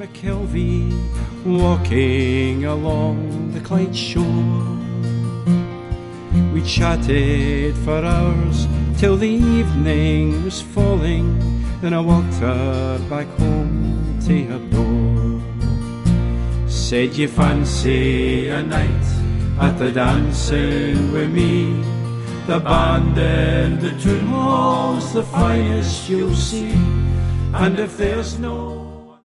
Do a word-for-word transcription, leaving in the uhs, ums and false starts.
McKelvey walking along the Clyde shore. We chatted for hours till the evening was falling, then I walked her back home to her door. Said you fancy a night at the dancing with me, the band in the tune hall's the finest you'll see, and if there's no